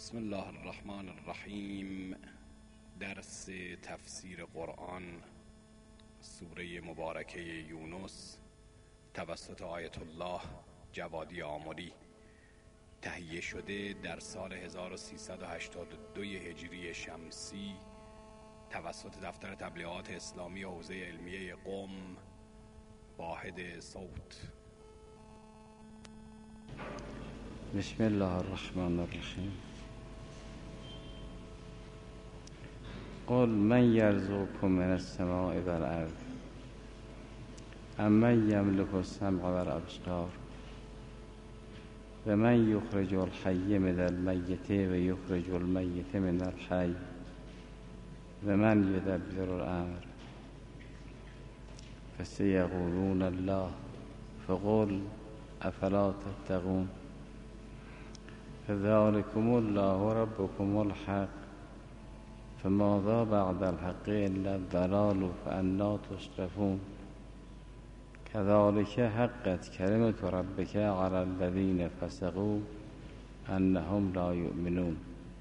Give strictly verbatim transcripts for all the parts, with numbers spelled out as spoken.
بسم الله الرحمن الرحیم. درس تفسیر قرآن سوره مبارکه یونس توسط آیت الله جوادی آملی، تهیه شده در سال هزار و سیصد و هشتاد و دو هجری شمسی توسط دفتر تبلیغات اسلامی حوزه علمیه قم، واحد صوت. بسم الله الرحمن الرحیم. قل من یرزقکم من السماء والارض امن یملک السمع والابصار و من یخرج الحی من المیت و یخرج المیت من الحی و من یدبر الامر فسیقولون الله فقل افلا تتقون فذلكم الله ربكم الحق فماذا بعد الحق إلا الضلال فأنا تصرفون كذلك حقت كلمة ربك على الذين فسقوا أنهم لا يؤمنون.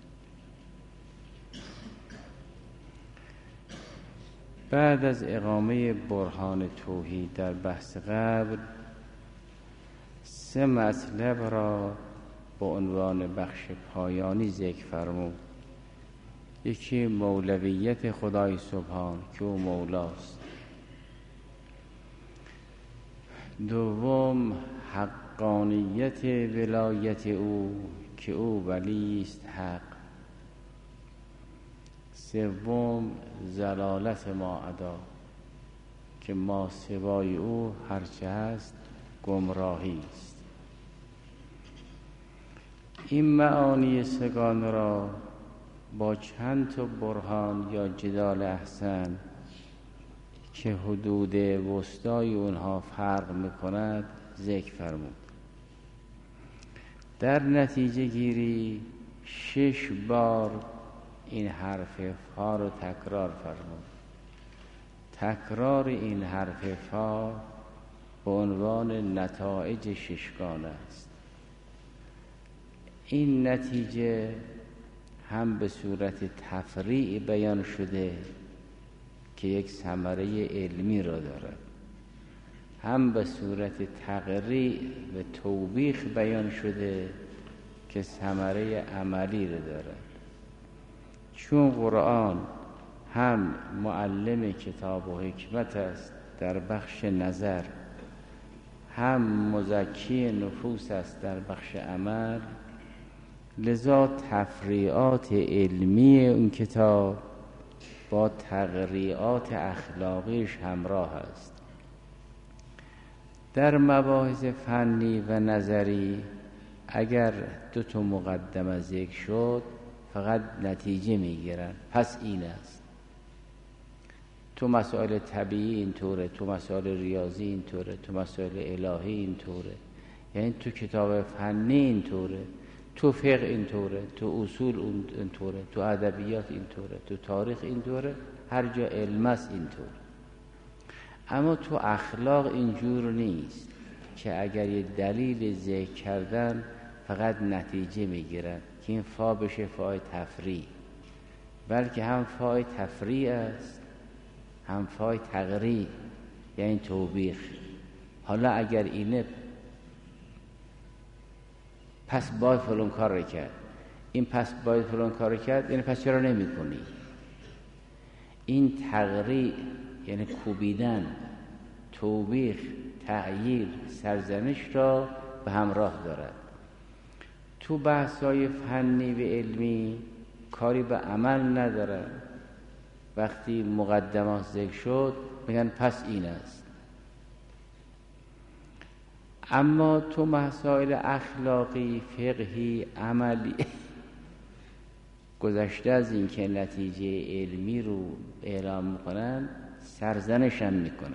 بعد از اقامه برهان توحید در بحث قبل، سه مطلب را با عنوان بخش پایانی ذکر فرمود. یکی مولویت خدای سبحان که او مولاست، دوم حقانیت ولایت او که او ولیست حق، سوم ضلالت ما عدا که ما سوای او هرچه هست گمراهی است. این معانی سگان را با چند تا برهان یا جدال احسن که حدود وسطای اونها فرق میکند ذکر فرمود. در نتیجه گیری شش بار این حرف فا رو تکرار فرمود. تکرار این حرف فا به عنوان نتایج ششگانه است. این نتیجه هم به صورت تفریع بیان شده که یک ثمره علمی را دارد، هم به صورت تقریع و توبیخ بیان شده که ثمره عملی را دارد. چون قرآن هم معلم کتاب و حکمت است در بخش نظر، هم مزکی نفوس است در بخش عمل، لذا تفریعات علمی این کتاب با تقریعات اخلاقیش همراه است. در مباحث فنی و نظری اگر دو تا مقدمه ذکر شد فقط نتیجه میگیرن، پس این است. تو مسائل طبیعی اینطوره، تو مسائل ریاضی اینطوره، تو مسائل الهی اینطوره، یعنی تو کتاب فنی اینطوره، تو فقه اینطوره، تو اصول اینطوره، تو ادبیات اینطوره، تو تاریخ اینطوره، هر جا علم است اینطوره. اما تو اخلاق اینجور نیست که اگر یه دلیل ذکر کردن فقط نتیجه میگیرن که این فا بشه فای تفریع، بلکه هم فای تفریع است هم فای تقریع، یعنی توبیخ. حالا اگر اینه پس باید فلان کار رو کرد، این پس باید فلان کار رو کرد، این پس چرا نمی کنی؟ این تقریع یعنی کوبیدن، توبیخ، تعییر، سرزنش را به همراه دارد. تو بحث‌های فنی و علمی کاری به عمل نداره. وقتی مقدمات ذکر شد میگن پس این است. اما تو مسائل اخلاقی، فقهی، عملی گذشته از این که نتیجه علمی رو اعلام میکنن، سرزنش هم میکنن.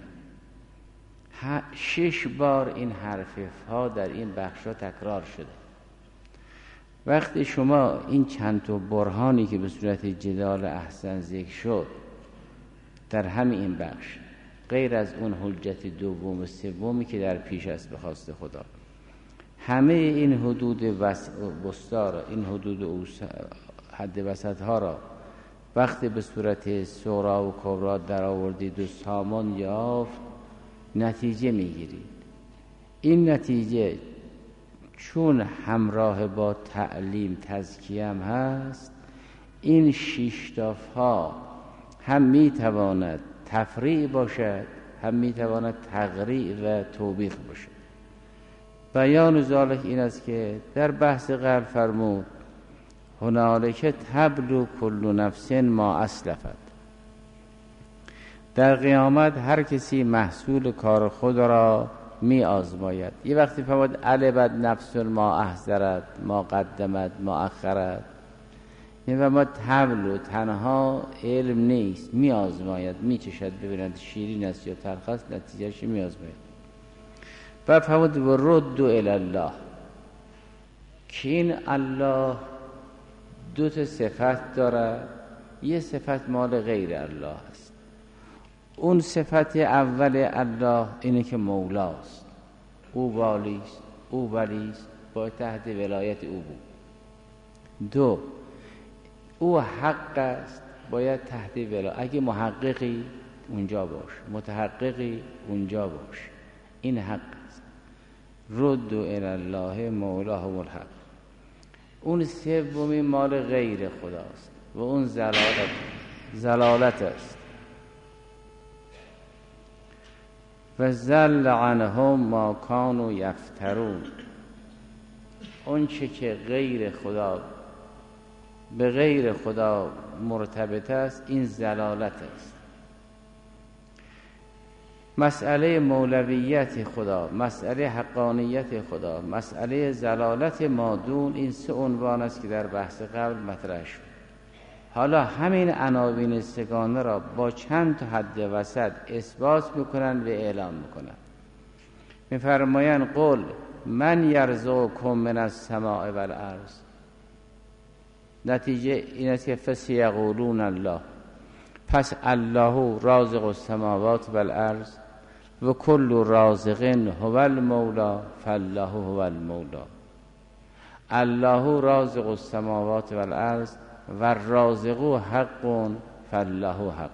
شش بار این حرف فا در این بخشا تکرار شده. وقتی شما این چند تا برهانی که به صورت جدال احسن ذکر شد در همین این بخش، غیر از اون حجت دوم و سومی که در پیش است به خواست خدا، همه این حدود وسطا را، این حدود حد وسط ها را وقتی به صورت صغرا و کبرا در آوردید و سامان یافت، نتیجه میگیرید. این نتیجه چون همراه با تعلیم تزکیه هم هست، این شیشتاف ها هم میتواند تفریع باشد، هم میتواند تقریع و توبیخ باشد. بیان ذالک این است که در بحث قبل فرمود هنالک تبلو کل نفس ما اسلفت. در قیامت هر کسی محصول کار خود را می آزماید. یه وقتی فرمود علبت نفس ما احضرت ما قدمت ما اخرت، این و ما تبلو تنها علم نیست، می آزماید، می چشد ببیند شیرین است یا تلخ است، نتیجهش می آزماید. بعد فرمود و رد الی الله، که این الله دو تا صفت داره. یه صفت مال غیر الله است. اون صفت اول الله اینه که مولاست، او والیست، او ولیست، باید تحت ولایت او بود. دو، او حق است، باید تحت ولایت، اگه محققی اونجا باش، متحققی اونجا باش. این حق است. رد الی الله مولاهم الحق. اون سومی مال غیر خداست و اون زلالت زلالت است. و زل عنهم ما کانوا یفترون. اون چه که غیر خدا به غیر خدا مرتبط است، این زلالت است. مسئله مولویت خدا، مسئله حقانیت خدا، مسئله زلالت مادون، این سه عنوان است که در بحث قبل مطرح شد. حالا همین عناوین سگانه را با چند تا حد وسط اثبات میکنن و اعلام میکنن. میفرمایند قل من یرزقکم من السماء والارض. نتیجه این است که فسیقولون الله، پس الله رازق السماوات والارض و کل رازق هو المولا فالله هو المولا. الله رازق السماوات والارض و الرازق حق فالله حق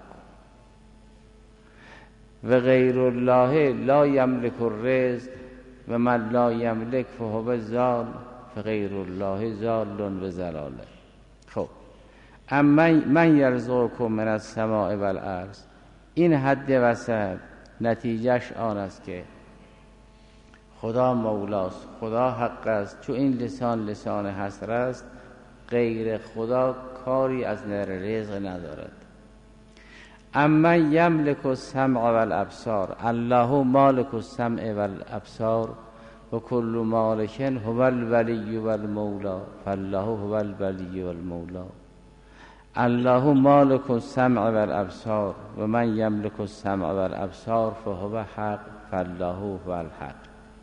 و غیر الله لا یملک الرزق و من لا یملک فهو زال فغیر الله زال و زلاله. خب اما من یرزقکم من السماء والارض، این حد وسط نتیجهش آن است که خدا مولاست، خدا حق است. چون این لسان لسان حصر است، غیر خدا کاری از نظر رزق ندارد. اما یملک السمع والابصار، الله مالک السمع والابصار و کل مالک هو الولی والمولا فالله هو الولی والمولا. الله مالک السمع والابصار و من یملک السمع والابصار فهو حق فالله هو الحق.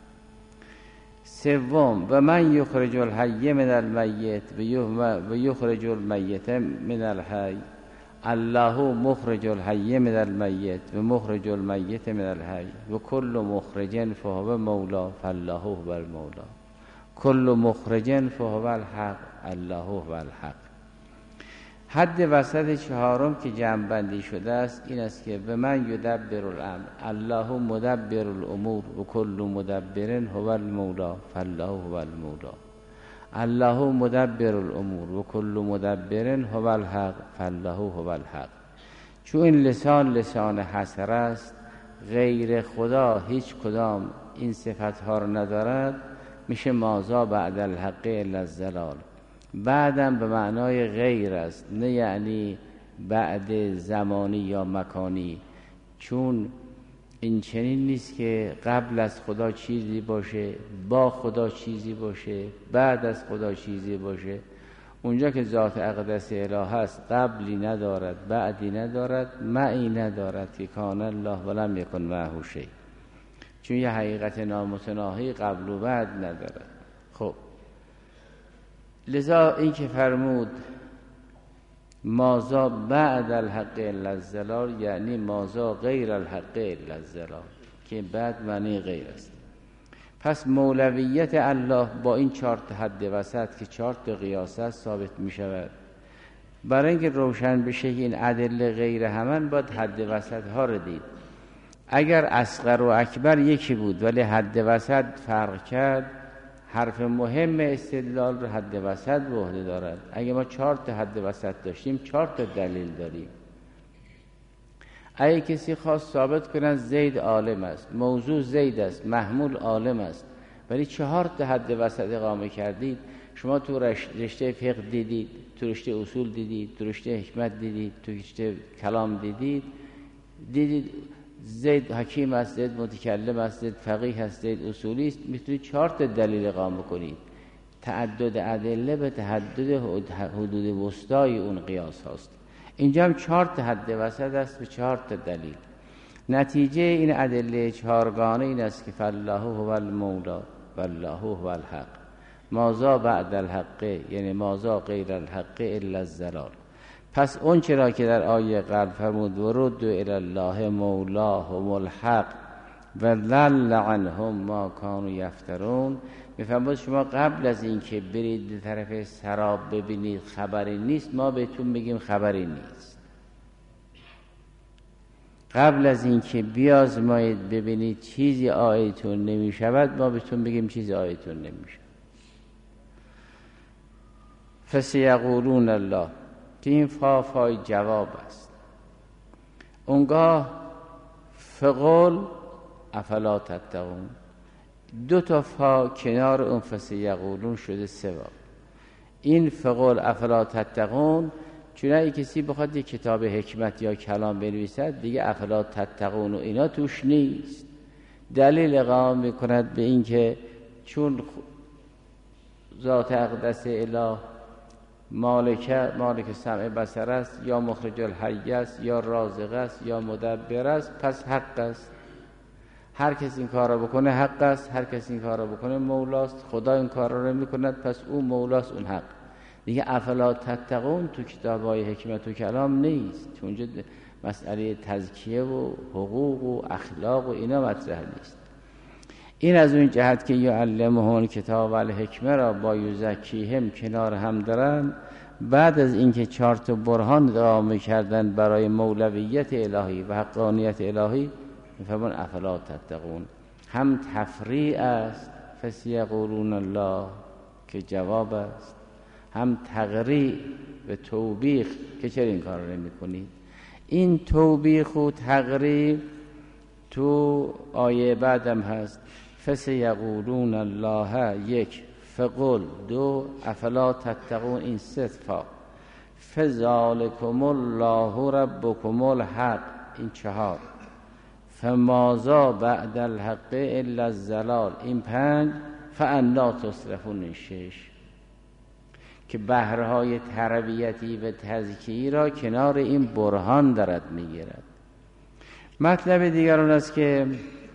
سوم و من یخرج الحی من المیت و یخرج المیت من الحی. الله مخرج الحی من المیت و مخرج المیت من الحی و کل مخرج فهو مولا فالله هو المولا. کل مخرج فهو الحق الله هو الحق. حد وسط چهارم که جمع بندی شده است این است که به من یدبر الامر، الله مدبر الامور و کل مدبر هو المولا فالله هو المولا. الله مدبر الامور و کل مدبر هو الحق فالله هو الحق. چون این لسان لسان حصر است، غیر خدا هیچ کدام این صفتها را ندارد، میشه مازا بعد الحق الا الضلال. بعدم به معنای غیر است، نه یعنی بعد زمانی یا مکانی. چون این چنین نیست که قبل از خدا چیزی باشه، با خدا چیزی باشه، بعد از خدا چیزی باشه. اونجا که ذات اقدس اله است، قبلی ندارد، بعدی ندارد، معی ندارد که کان الله ولم یکن معه شیء. چون یه حقیقت نامتناهی قبل و بعد ندارد. خب لذا این که فرمود مازا بعد الحق الا الضلال، یعنی مازا غیر الحق الا الضلال، که بعد معنی غیر است. پس مولویت الله با این چهار تا حد وسط که چهار تا قیاس است ثابت می شود. برای اینکه روشن بشه که این ادله غیر همن باید حد وسط ها رو دید. اگر اصغر و اکبر یکی بود ولی حد وسط فرق کرد، حرف مهم استدلال رو حد وسط به عهده دارد. اگه ما چهار تا حد وسط داشتیم چهار تا دلیل داریم. اگه کسی خواست ثابت کنه زید عالم است، موضوع زید است، محمول عالم است، ولی چهار تا حد وسط اقامه کردید، شما تو رشته فقه دیدید، تو رشته اصول دیدید، تو رشته حکمت دیدید، تو رشته کلام دیدید، دیدید زید حکیم است، زید متکلم است، زید فقیه است، زید اصولی است، میتونید چهار تا دلیل اقامه کنید. تعدد ادله به تعدد حدود وسطای اون قیاس هاست. اینجا هم چهار تا حد وسط است به چهار تا دلیل. نتیجه این ادله چهارگانه این است که فالله هو المولا والله هو الحق ماذا بعد الحق، یعنی ماذا غیر الحق الا الضلال. پس اون چرا که در آیه قبل فرمود ورد الی الله مولاهم الحق و ضل عنهم ما کانوا یفترون، میفهمید شما قبل از این که برید به طرف سراب ببینید خبری نیست، ما بهتون بگیم خبری نیست. قبل از این که بیازمایید ببینید چیزی آیتون نمیشود، ما بهتون بگیم چیزی آیتون نمیشود. فسیقولون الله که این فا فای جواب است. اونگاه فقل افلا تتقون، دو تا فا کنار اون فسیقولون شده سوا. این فقل افلا تتقون چون اگه کسی بخواد یک کتاب حکمت یا کلام بنویسد دیگه افلا تتقون و اینا توش نیست. دلیل اقامه میکند به این که چون ذات اقدس اله مالک مالک سمع بصر است، یا مخرج الحی است، یا رازق است، یا مدبر است، پس حق است. هر کس این کار را بکنه حق است، هر کس این کار را بکنه مولاست. خدا این کار را میکند پس او مولاست، اون حق. دیگه افلا تتقون تو کتابای حکمت و کلام نیست، چون اونجا مسئله تزکیه و حقوق و اخلاق و اینا مطرح نیست. این از اون جهت که یعلمهم کتاب و الحکمه را با یزکیهم کنار هم دارن. بعد از اینکه چهار تا برهان اقامه کردن برای مولویت الهی و حقانیت الهی، میفهمون افلا تتقون. هم تفریع است فسیقولون الله که جواب است، هم تقریع و توبیخ که چرا این کار رو نمی کنید. این توبیخ و تقریع تو آیه بعدم هست. فسیقولون الله یک، فقل دو، افلا تتقون این سه فا، فذالکم الله ربکم الحق این چهار، فماذا بعد الحق الا الضلال این پنج، فانا تصرفون این شش. که بهرهای تربیتی و تزکیه‌ای را کنار این برهان دارد میگیرد. مطلب دیگر اون است که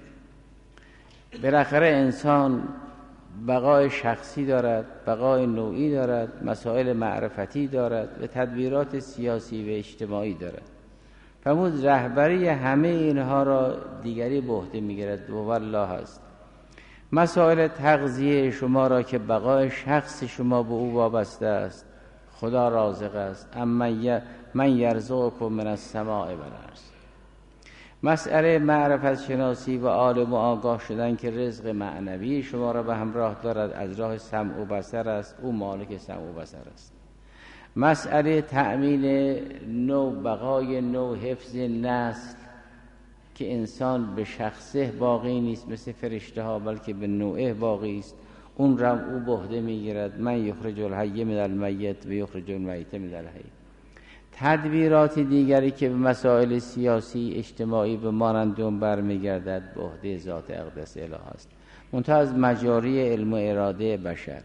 بالاخره انسان بقای شخصی دارد، بقای نوعی دارد، مسائل معرفتی دارد و تدبیرات سیاسی و اجتماعی دارد. فرمود رهبری همه اینها را دیگری به عهده میگیرد و والله است. مسائل تغذیه شما را که بقای شخص شما به او وابسته است، خدا رازق است. اما من یرزقکم من السماء والارض. مسئله معرفت شناسی و عالم و آگاه شدن که رزق معنوی شما را به همراه دارد از راه سمع و بصر است، او مالک سمع و بصر است. مسئله تأمین نوع، بقای نوع، حفظ نسل که انسان به شخصه باقی نیست مثل فرشته ها، بلکه به نوعه باقی است، اون را او به عهده میگیرد. من یخرج الحی من المیت و یخرج المیت من الحی. تدبیرات دیگری که به مسائل سیاسی اجتماعی به مانند اون برمیگردد به عهده ذات اقدس اله است، منتها از مجاری علم و اراده بشر.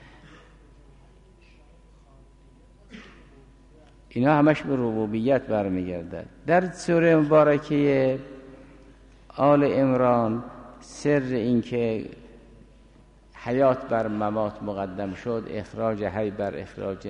اینا همش به ربوبیت برمیگردد. در سوره مبارکه آل عمران سر این که حیات بر ممات مقدم شد، اخراج حی بر اخراج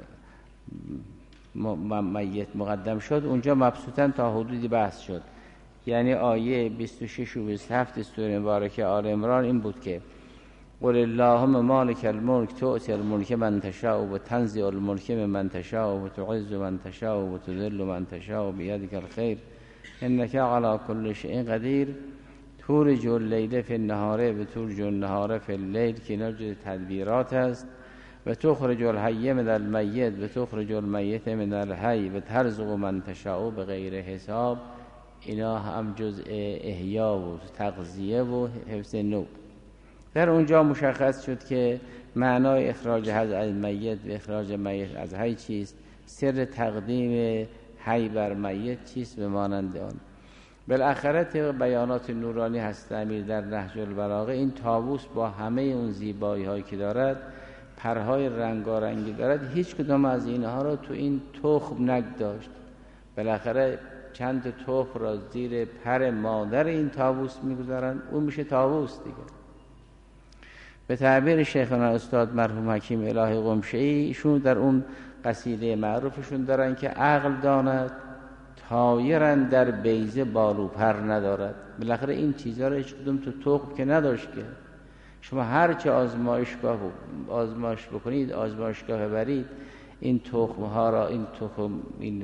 میت مقدم شد، اونجا مبسوطاً تا حدودی بحث شد. یعنی آیه بیست و شش و بیست و هفت سوره مبارکه آل عمران این بود که قل اللهم مالک الملک تؤتی الملک من تشاء و تنزع الملک ممن تشاء و تعز من تشاء و تذل من تشاء بیدک الخیر انک علی کل شیء قدیر تولج اللیل فی النهار و تولج النهار فی اللیل که اینا جز تدبیرات است و تخرج الحی من المیت و تخرج المیت من الحی و ترزق من تشاء بغیر حساب. اینا هم جزء احیا و تغذیه و حفظ نوع. در اونجا مشخص شد که معنای اخراج حی از میت و اخراج میت از حی چیست، سر تقدیم حی بر میت چیست به مانند آن. بالاخره طبق بیانات نورانی حضرت امیر در نهج البلاغه این طاووس با همه اون زیبایی هایی که دارد، پرهای رنگارنگی دارد، هیچ کدام از اینها را تو این تخم نگذاشت. بالاخره چند تخم را زیر پر مادر این طاووس میگذارند، اون میشه طاووس دیگه. به تعبیر شیخنا استاد مرحوم حکیم الهی قمشه‌ای، ایشون در اون قصیده معروفشون دارن که عقل داند طایرن در بیضه بالو پر ندارد. بالاخره این چیزها را هیچ کدوم تو تخم که نداشت که. شما هر چه آزمایشگاه آزمایش بکنید، آزمایشگاه برید، این تخم ها را، این تخم این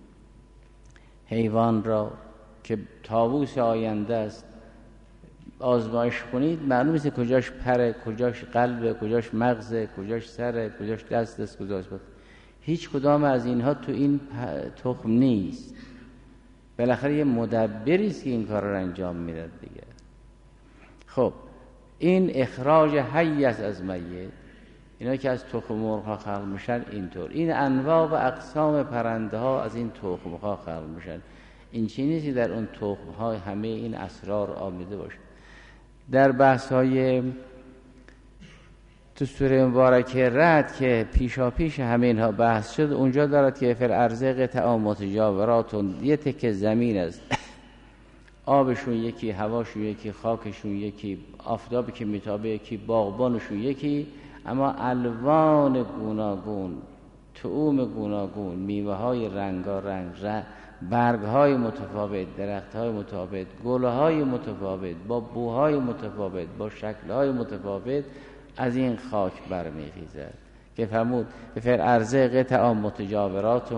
حیوان را که طاووس آینده است آزمایش کنید، معلوم است کجاش پره، کجاش قلبه، کجاش مغزه، کجاش سره، کجاش دست است، کجاش بود. هیچ کدام از اینها تو این تخم نیست. بالاخره یه مدبری است که این کار را انجام میده دیگه. خب این اخراج حی است از میت. اینا که از تخم مرغ ها خلق میشن اینطور. این انواع و اقسام پرنده ها از این تخم ها خلق میشن. این چیزی نیست که در اون تخم ها همه این اسرار آمیده باشه. در بحث های تو سوره مبارکه رعد که پیشا پیش همه اینها بحث شد، اونجا دارد که فی الارض قطع متجاورات، یه تکه زمین است، آبشون یکی، هواشون یکی، خاکشون یکی، آفتابی که میتابه یکی، باغبانشون یکی، اما الوان گوناگون، طعوم گوناگون، میوه های رنگارنگ، برگ های متفاوت، درخت های متفاوت، گل های متفاوت، با بوهای متفاوت، با شکل های متفاوت از این خاک برمیخیزد که فرمود فی الارض قطع متجاورات.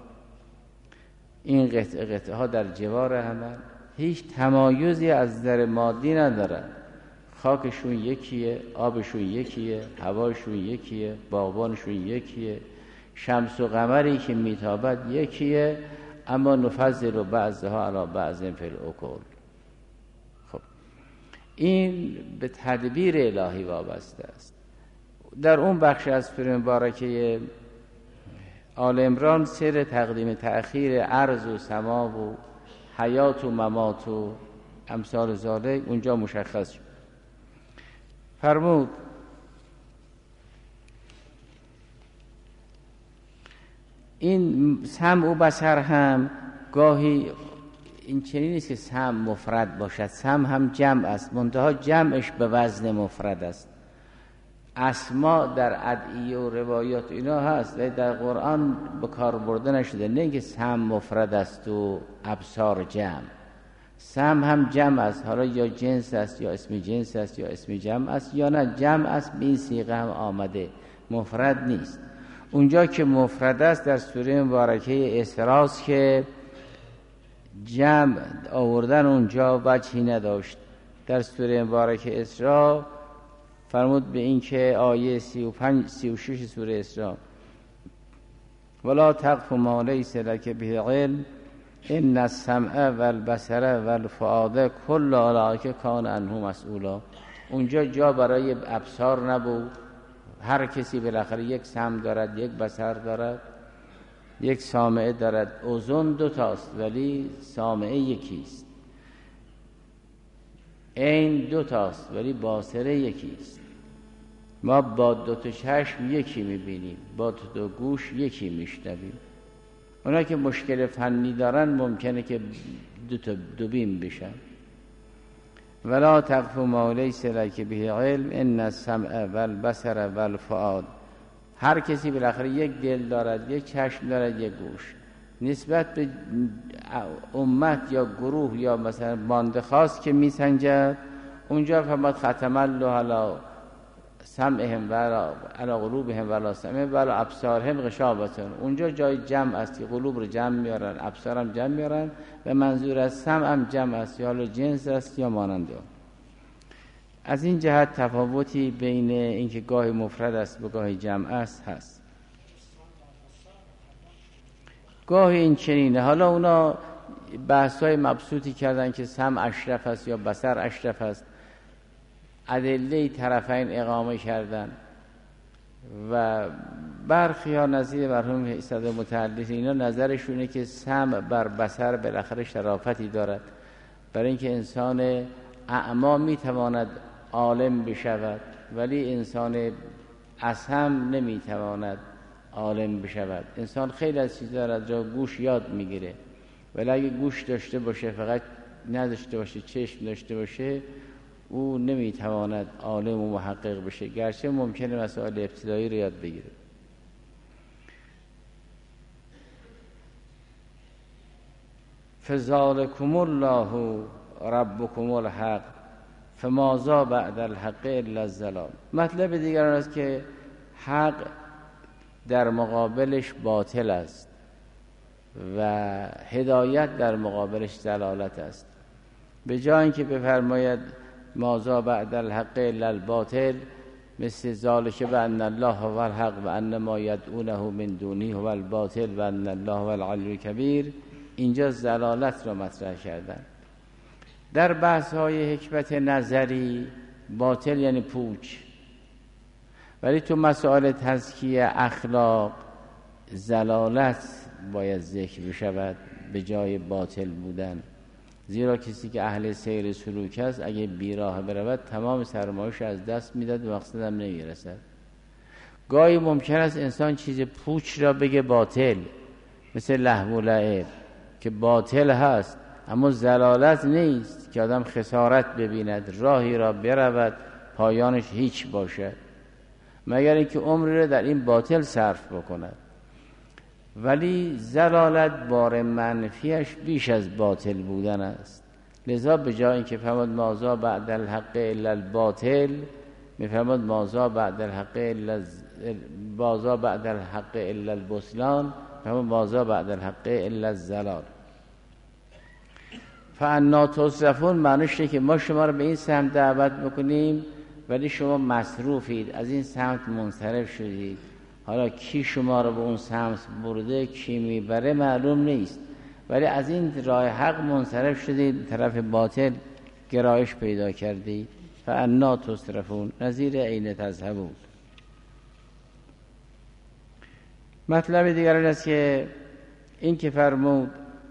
این قطعه قطعه ها در جوار همه، هیچ تمایزی از نظر مادی ندارن. خاکشون یکیه، آبشون یکیه، هواشون یکیه، باغبانشون یکیه، شمس و قمری که میتابد یکیه، اما نفضل بعضها علی بعض فی الاکل. خب این به تدبیر الهی وابسته است. در اون بخش از سوره مبارکه آل عمران سر تقدیم تأخیر ارض و سما و حیات و ممات و امثال ذالک اونجا مشخص شد. فرمود این سمع و بصر هم گاهی این چنین نیست که سمع مفرد باشد، سمع هم جمع است، منتها جمعش به وزن مفرد است. اسما در ادعیه و روایات اینا هست ولی در قرآن به کار برده نشده. نه که سمع مفرد است و ابصار جمع. سمع هم جمع است، حالا یا جنس است یا اسم جنس است یا اسم جمع است یا نه جمع است، به این صیغه هم آمده، مفرد نیست. اونجا که مفرد است در سوره مبارکه اسراء که جمع آوردن اونجا وجهی نداشت. در سوره مبارکه اسراء فرمود به این که آیه سی و پنج سی و شش سوره اسراء ولا تقف ما لیس لک به علم ان السمع والبصر والفؤاد کل اولئک کان عنه مسئولا. اونجا جا برای ابصار نبود. هر کسی بالاخره یک سمع دارد، یک بصر دارد، یک سامعه دارد. اذن دو تاست ولی سامعه یکیست. عین دو تاست ولی باصره یکیست. ما با دو تا چشم یکی میبینیم، با دو تا گوش یکی میشنویم. اونا که مشکل فنی دارن ممکنه که دو تا دو بین بشن. ولا تقف ما لیس لک به علم ان السمع والبصر والفؤاد. هر کسی بالاخره یک دل دارد، یک چشم دارد، یک گوش. نسبت به امت یا گروه یا مثلا باند خاص که میسنجد، اونجا فرمود ختم الله علی سمعهم و علی قلوبهم و علی سمعهم و علی ابصارهم غشاوة. اونجا جای جمع است که قلوب رو جمع میارن، ابصار هم جمع میارن و منظور از سمع هم جمع است، یا حالا جنس است یا مانند آن. از این جهت تفاوتی بین اینکه گاهی مفرد است و گاهی جمع است هست. گاهی این چنینه. حالا اونا بحث‌های مبسوطی کردن که سمع اشرف است یا بصر اشرف است، ادله طرفین اقامه کردن و برخی ها نظیر مرحوم صدر متحدث اینا نظرشونه که سمع بر بصر بالاخره شرافتی دارد، برای اینکه انسان اعما میتواند عالم بشود ولی انسان اصم نمیتواند عالم بشود. انسان خیلی از چیزا از جا گوش یاد میگیره، ولی اگه گوش داشته باشه فقط نداشته باشه، چشم داشته باشه، او نمیتواند عالم و محقق بشه، گرچه ممکنه مسائل ابتدایی رو یاد بگیره. فذلکم الله ربکم الحق فماذا بعد الحق الا الضلال. مطلب دیگر است که حق در مقابلش باطل است و هدایت در مقابلش ضلالت است. به جای اینکه بفرماید ماذا بعد الحق الا الباطل، مثل ذالک بان الله هو الحق و ان ما یدعونه من دونه هو الباطل و ان الله هو العلی الکبیر، اینجا ضلالت را مطرح کردن. در بحث های حکمت نظری باطل یعنی پوچ، ولی تو مسائل تزکیه اخلاق ضلالت باید ذکر بشود به جای باطل بودن، زیرا کسی که اهل سیر سلوک است اگه بیراه برود تمام سرمایه‌اش از دست میداد و مقصد هم نمیرسد. گاهی ممکن است انسان چیز پوچ را بگه باطل، مثل لهو و لعب که باطل هست اما ضلالت نیست، که آدم خسارت ببیند، راهی را برود پایانش هیچ باشد، مگر اینکه عمری را در این باطل صرف بکند. ولی ضلالت بار منفیش بیش از باطل بودن است. لذا به جای اینکه فرمود ماذا بعد الحق الا الباطل، میفرمود ماذا بعد الحق الا ماذا بعد الحق الا البطلان، فرمود ماذا بعد الحق الا الضلال. فانا تصرفون معنیش اینه که ما شما رو به این سمت دعوت میکنیم ولی شما مصروفید، از این سمت منصرف شدید. حالا کی شما رو به اون سمت برده، کی میبره معلوم نیست، ولی از این راه حق منصرف شدید، طرف باطل گرایش پیدا کردید. فانا تصرفون نظیر عین تذهبون. مطلب دیگر این است که این که فرمود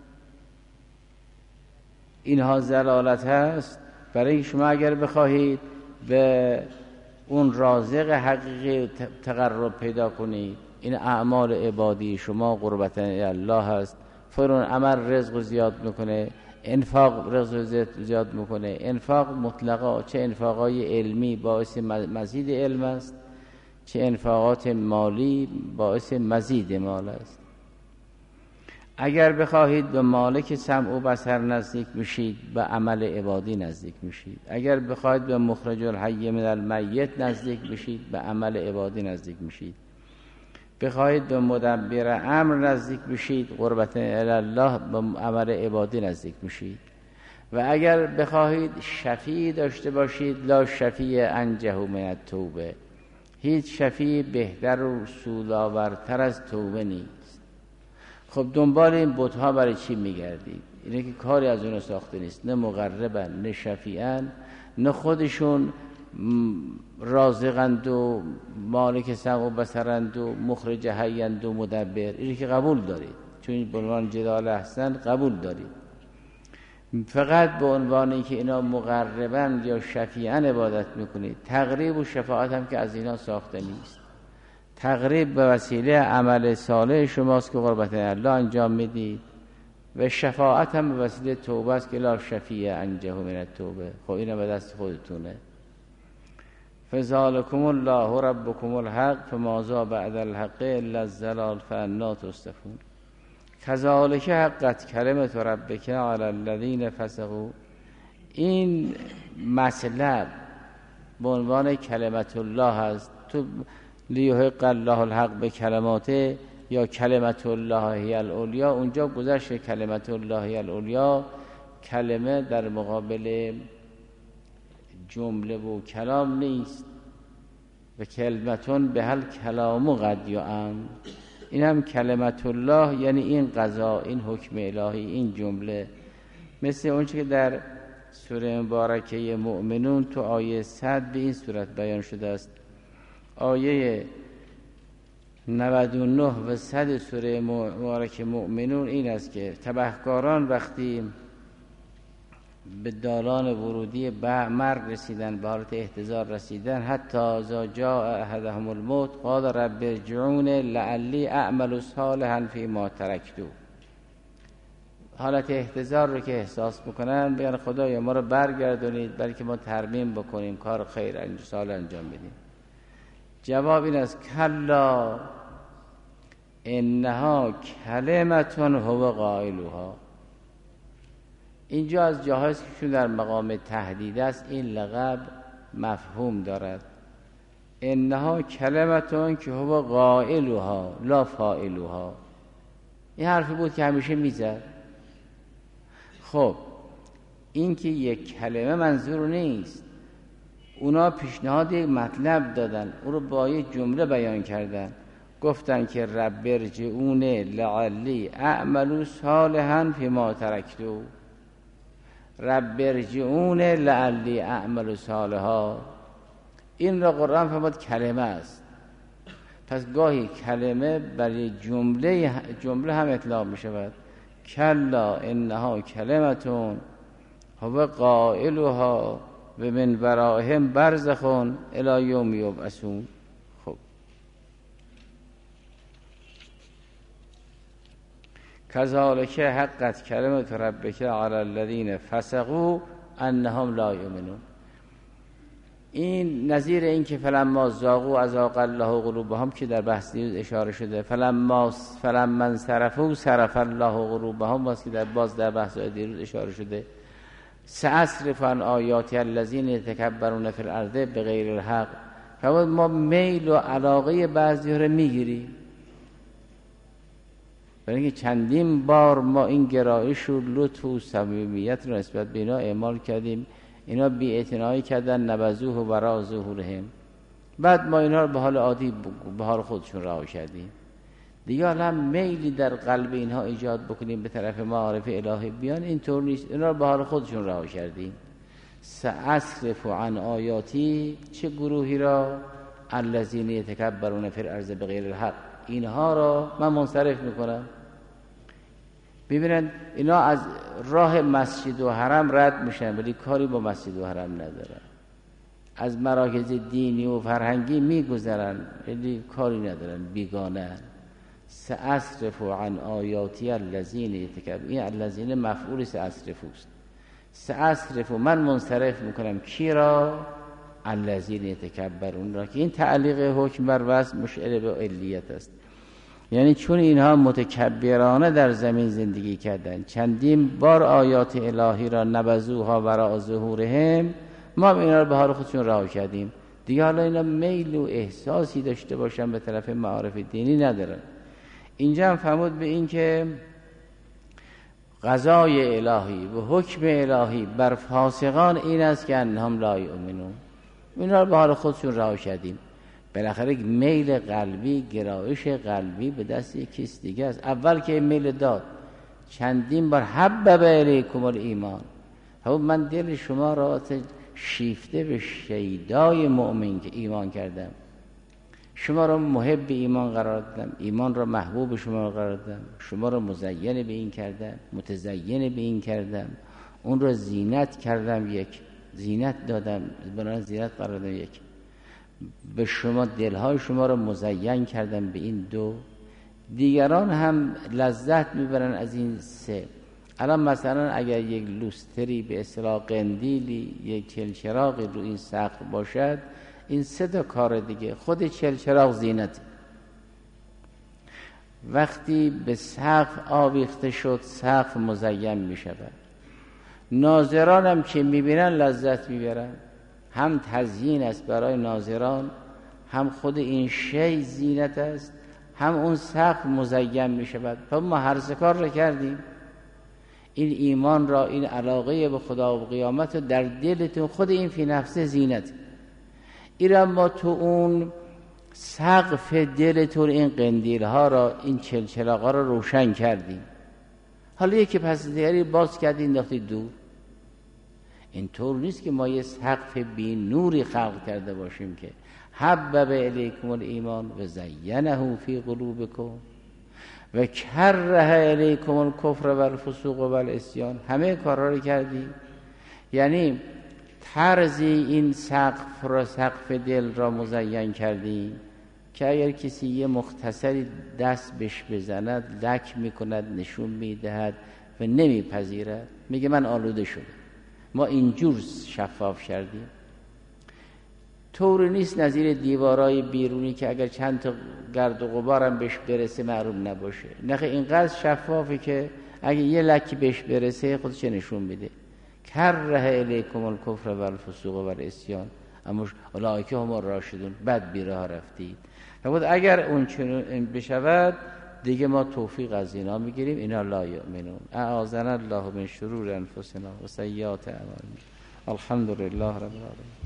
اینها ضلالت هست، برای شما اگر بخواهید به اون رازق حقیقی تقرب پیدا کنید، این اعمال عبادی شما قربت الله هست. فرون عمل رزق زیاد میکنه، انفاق رزق زیاد میکنه. انفاق مطلقا، چه انفاقای علمی باعث مزید علم است، چه انفاقات مالی باعث مزید مال است. اگر بخواهید به مالک سمع و بصر نزدیک بشید، به عمل عبادی نزدیک میشید. اگر بخواهید به مخرج الحی من المیت نزدیک بشید، به عمل عبادی نزدیک میشید. بخواهید به مدبر امر نزدیک بشید، قربت الله، به عمل عبادی نزدیک میشید. و اگر بخواهید شفیع داشته باشید، لا شفیع انجه من التوبه، هیچ شفیع بهتر و سودآورتر از توبه نیست. خب دنبال این بت‌ها برای چی میگردید؟ اینه که کاری از اون ساخته نیست، نه مقربن نه شفیعن، نه خودشون رازقند و مالک سمع و بصرند و مخرج حیند و مدبر. اینه که قبول دارید، چون به عنوان جدال احسن قبول دارید. فقط به عنوان اینکه اینا مقربن یا شفیعن عبادت میکنید. تقریب و شفاعت هم که از اینا ساخته نیست. تقریب به وسیله عمل صالح شماست که قربت الله انجام میدید، و شفاعت هم به وسیله توبه است که لا شفیع انجه من التوبه. خب اینا به دست خودتونه. فذلکم الله ربکم الحق فماذا بعد الحق الا الضلال فانا تصرفون. کذالک حقت کلمت ربک علی الذین فسقوا. این مطلب به عنوان کلمت الله هست. تو لیحق الله الحق به کلماته یا کلمت الله هی العلیا، اونجا گذشت کلمت الله هی العلیا، کلمه در مقابل جمله و کلام نیست. و کلمتون به هل کلام قد یعم، این هم کلمت الله یعنی این قضا، این حکم الهی، این جمله. مثل اونچه که در سوره مبارکه مؤمنون تو آیه صد به این صورت بیان شده است. آیه نود و نه و صد سوره مبارکه مؤمنون این است که تبهکاران وقتی به دالان ورودی مرگ رسیدن، به حالت احتضار رسیدن، حتی اذا جاء احدهم الموت قال رب ارجعون لعلی اعمل صالحا فیما ترکت. حالت احتضار رو که احساس بکنن بگن خدایا ما رو برگردونید بلکه ما ترمیم بکنیم، کار خیر صالح انجام بدیم. جواب این است کلا انها کلمتون هو قائلها. اینجا از جاهایست که در مقام تهدید است این لقب مفهوم دارد. انها کلمتون که هو قائلها لا فاعلها. این حرفی بود که همیشه میزد. خب این که یک کلمه منظور نیست، اونا پیشنهاد یک مطلب دادن، او رو با یک جمله بیان کردن، گفتن که رب ارجعون لعلی اعمل صالحا فیما ترکتو. رب ارجعون لعلی اعمل صالحا، این را قرآن فرمود کلمه است. پس گاهی کلمه برای جمله جمله هم اطلاق می شود. کلا انها کلمتون هو قائلها و من ورائهم برزخ الی یوم یبعثون. خب کذالک حقت کلمت ربک علی الذین فسقوا انهم لا یؤمنون. این نظیر این که فلما ذاقوا اذاق الله قلوبهم که در بحث دیروز اشاره شده. فلما فلما انصرفوا صرف الله قلوبهم واسه در باز در بحث دیروز اشاره شده. سأصرف عن آیاتی الذین یتکبرون فی الارض بغیر الحق. فرمود ما میل و علاقه بعضی رو میگیریم، برای اینکه چندین بار ما این گرایش و لطف و صمیمیت رو نسبت به اینا اعمال کردیم، اینا بی اعتنایی کردن، نبذوه و وراء ظهورهم، بعد ما اینا رو به حال عادی به حال خودشون رها کردیم. دیگه حالا میلی در قلب اینها ایجاد بکنیم به طرف معارف الهی بیان، اینطور نیست، اینا رو به حال خودشون رها کردیم. سأصرف عن آیاتی، چه گروهی را؟ الذین یتکبرون فی الارض بغیر الحق، اینها را من منصرف میکنم. ببینن اینا از راه مسجد و حرم رد میشن ولی کاری با مسجد و حرم ندارن، از مراکز دینی و فرهنگی میگذرن ولی کاری ندارن، بیگانه. سأصرف عن آیاتی الذین یتکبرون، این الذین مفعول سأصرف است. سأصرف من منصرف میکنم کی را؟ الذین یتکبرون را، که این تعلیق حکم بر وصف مشعر به علیت است. یعنی چون اینها متکبرانه در زمین زندگی کردن، چندین بار آیات الهی را نبذوها وراء ظهورهم، ما اینا رو به حال خودشون رها کردیم. دیگه حالا اینا میل و احساسی داشته باشن به طرف معارف دینی ندارن. اینجا هم فرمود به این که قضای الهی و حکم الهی بر فاسقان این است که انهم لا یؤمنون، اینا رو به حال خودشون رها کردیم. بالاخره میل قلبی، گرایش قلبی به دست یکیست دیگه است. اول که میل داد، چندین بار حبب الیکم الایمان، من دل شما را شیفته به شیدای مؤمن که ایمان کردم، شما را محب ایمان قرار دادم، ایمان را محبوب شما قرار دادم، شما را مزین به این کردم، متزین به این کردم، اون را زینت کردم، یک زینت دادم، بنابراین زینت قرار دادم، یک به شما دلهای شما را مزین کردم به این دو. دیگران هم لذت میبرن از این سه. الان مثلا اگر یک لوستری به اصطلاح قندیلی، یک چلچراغی رو این سقف باشد، این سه تا کار دیگه، خود چلچراغ زینت، وقتی به سقف آویخته شد سقف مزین می شود. ناظران هم که می بینن لذت می برن. هم تزیین است برای ناظران، هم خود این شی زینت است، هم اون سقف مزین می شود. پس ما هر سه کار رو کردیم. این ایمان را، این علاقه به خدا و قیامت رو در دلتون، خود این فی نفسه زینت. این را ما تو اون سقف دلتون این قندیل ها را، این چلچلاقا را روشن کردیم. حالا یکی پس دیگری باز کردیم انداختید دور. این طور نیست که ما یه سقف بی نوری خلق کرده باشیم که حبب الیکم الایمان و زینه فی قلوبکم و کره الیکم الکفر و الفسوق و العصیان. همه کارها رو کردیم. یعنی طرزی این سقف را، سقف دل را مزین کردیم که اگر کسی یه مختصری دست بهش بزند لک میکند، نشون میدهد و نمیپذیرد، میگه من آلوده شدم. ما اینجور شفاف کردیم. طور نیست نظیر دیوارای بیرونی که اگر چند تا گرد و غبارم بهش برسه معلوم نباشه. نخه اینقدر شفافه که اگر یه لکی بهش برسه خودش نشون میده. کره الیکم الکفر و الفسوق و العصیان اما اولئک هم الراشدون، بد بیراه رفتید. فرمود اگر اون چنین بشود دیگه ما توفیق از اینا میگیریم. اینا لا یؤمنون. اعاذنا الله من شرور انفسنا و سیئات اعمالنا. الحمدلله رب العالمین.